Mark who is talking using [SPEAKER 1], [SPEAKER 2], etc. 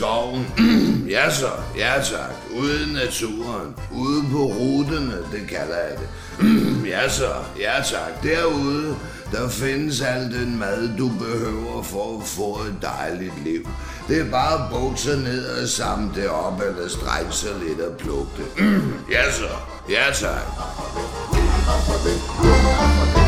[SPEAKER 1] skoven. Ja så, ja tak. Ude i naturen. Ude på ruterne, det kalder jeg det. Ja så, ja tak. Derude, der findes al den mad, du behøver for at få et dejligt liv. Det er bare at bukke sig ned og samle det op, eller strække sig lidt og plukke det. Ja så, ja tak.